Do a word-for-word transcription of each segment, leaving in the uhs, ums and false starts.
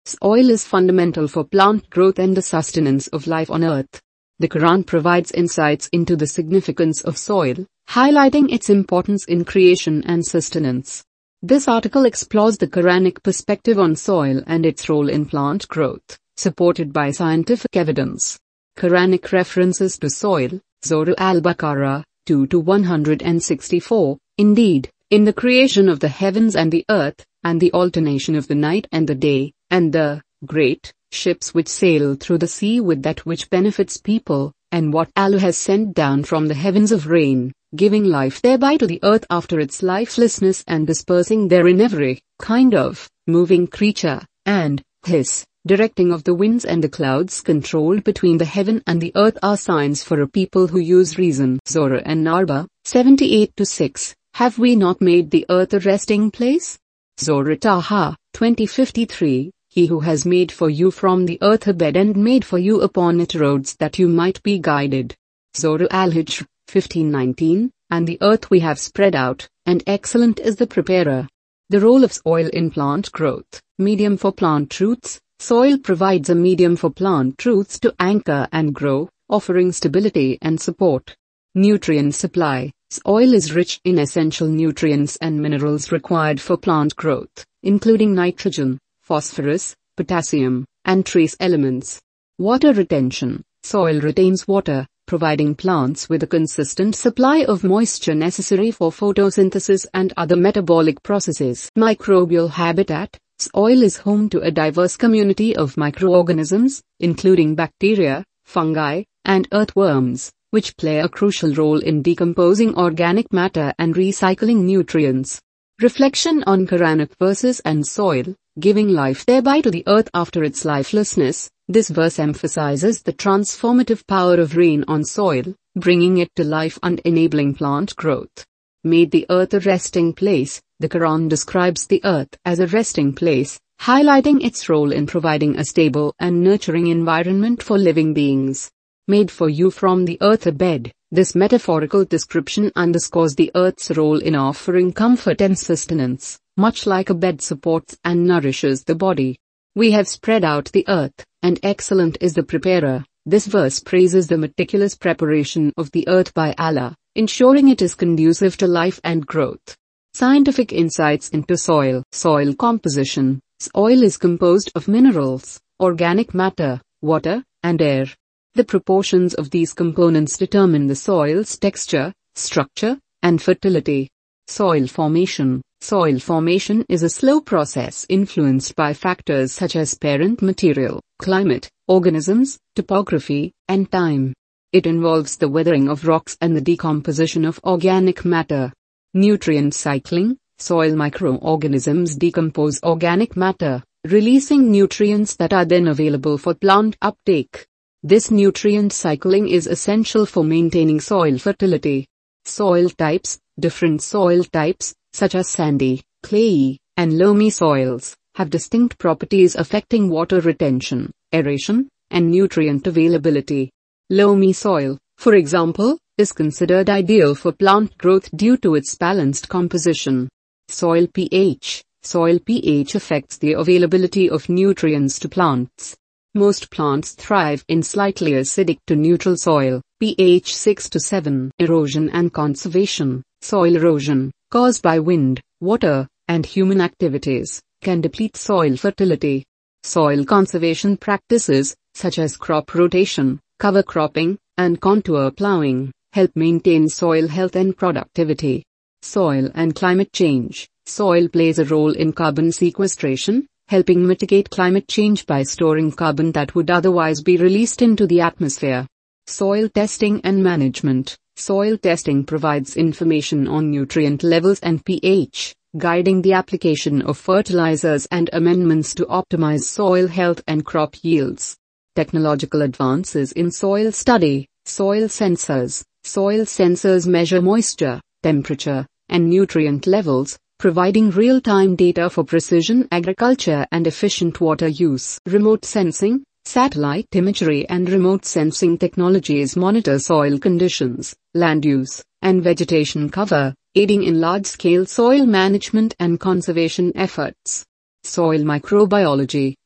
Soil is fundamental for plant growth and the sustenance of life on earth. The Quran provides insights into the significance of soil, highlighting its importance in creation and sustenance. This article explores the Quranic perspective on soil and its role in plant growth, supported by scientific evidence. Quranic references to soil, Surah Al-Baqarah, two to one hundred sixty-four. Indeed, in the creation of the heavens and the earth, and the alternation of the night and the day, and the great ships which sail through the sea with that which benefits people, and what Allah has sent down from the heavens of rain, giving life thereby to the earth after its lifelessness and dispersing therein every kind of moving creature, and His directing of the winds and the clouds controlled between the heaven and the earth are signs for a people who use reason. Surah An-Naba, seventy-eight to six. Have we not made the earth a resting place? Surah Taha, twenty fifty-three. He who has made for you from the earth a bed and made for you upon it roads that you might be guided. Surah Al-Hijr, fifteen nineteen. And the earth we have spread out, and excellent is the preparer. The role of soil in plant growth. Medium for plant roots. Soil provides a medium for plant roots to anchor and grow, offering stability and support. Nutrient supply. Soil is rich in essential nutrients and minerals required for plant growth, including nitrogen, phosphorus, potassium, and trace elements. Water retention. Soil retains water, providing plants with a consistent supply of moisture necessary for photosynthesis and other metabolic processes. Microbial habitat. Soil is home to a diverse community of microorganisms, including bacteria, fungi, and earthworms, which play a crucial role in decomposing organic matter and recycling nutrients. Reflection on Quranic verses and soil, giving life thereby to the earth after its lifelessness. This verse emphasizes the transformative power of rain on soil, bringing it to life and enabling plant growth. Made the earth a resting place. The Quran describes the earth as a resting place, highlighting its role in providing a stable and nurturing environment for living beings. Made for you from the earth a bed. This metaphorical description underscores the earth's role in offering comfort and sustenance, much like a bed supports and nourishes the body. We have spread out the earth, and excellent is the preparer. This verse praises the meticulous preparation of the earth by Allah, ensuring it is conducive to life and growth. Scientific insights into soil. Soil composition. Soil is composed of minerals, organic matter, water, and air. The proportions of these components determine the soil's texture, structure, and fertility. Soil formation. Soil formation is a slow process influenced by factors such as parent material, climate, organisms, topography, and time. It involves the weathering of rocks and the decomposition of organic matter. Nutrient cycling. Soil microorganisms decompose organic matter, releasing nutrients that are then available for plant uptake. This nutrient cycling is essential for maintaining soil fertility. Soil types. Different soil types, such as sandy, clayey, and loamy soils, have distinct properties affecting water retention, aeration, and nutrient availability. Loamy soil, for example, is considered ideal for plant growth due to its balanced composition. Soil pH. Soil pH affects the availability of nutrients to plants. Most plants thrive in slightly acidic to neutral soil, pH six to seven. Erosion and conservation. Soil erosion, caused by wind, water, and human activities, can deplete soil fertility. Soil conservation practices, such as crop rotation, cover cropping, and contour plowing, help maintain soil health and productivity. Soil and climate change. Soil plays a role in carbon sequestration, helping mitigate climate change by storing carbon that would otherwise be released into the atmosphere. Soil testing and management. Soil testing provides information on nutrient levels and pH, guiding the application of fertilizers and amendments to optimize soil health and crop yields. Technological advances in soil study. Soil sensors. Soil sensors measure moisture, temperature, and nutrient levels, providing real-time data for precision agriculture and efficient water use. Remote sensing. Satellite imagery and remote sensing technologies monitor soil conditions, land use, and vegetation cover, aiding in large-scale soil management and conservation efforts. Soil microbiology.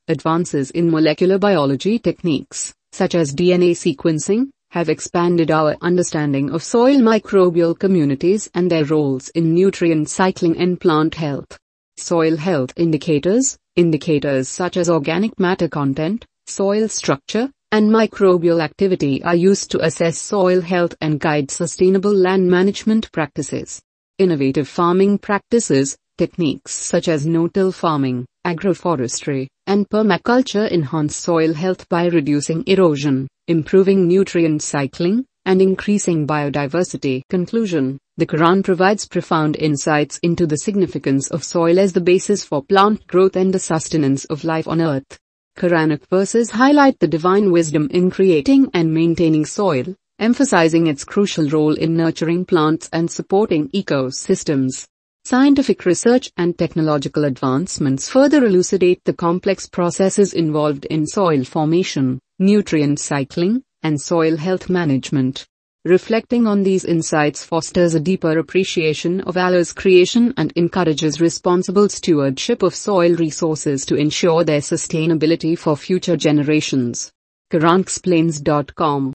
Advances in molecular biology techniques, such as D N A sequencing, have expanded our understanding of soil microbial communities and their roles in nutrient cycling and plant health. Soil health indicators, indicators such as organic matter content, soil structure, and microbial activity are used to assess soil health and guide sustainable land management practices. Innovative farming practices, techniques such as no-till farming, agroforestry, and permaculture enhance soil health by reducing erosion, improving nutrient cycling, and increasing biodiversity. Conclusion: the Quran provides profound insights into the significance of soil as the basis for plant growth and the sustenance of life on earth. Quranic verses highlight the divine wisdom in creating and maintaining soil, emphasizing its crucial role in nurturing plants and supporting ecosystems. Scientific research and technological advancements further elucidate the complex processes involved in soil formation, nutrient cycling, and soil health management. Reflecting on these insights fosters a deeper appreciation of Allah's creation and encourages responsible stewardship of soil resources to ensure their sustainability for future generations. Quran Explains dot com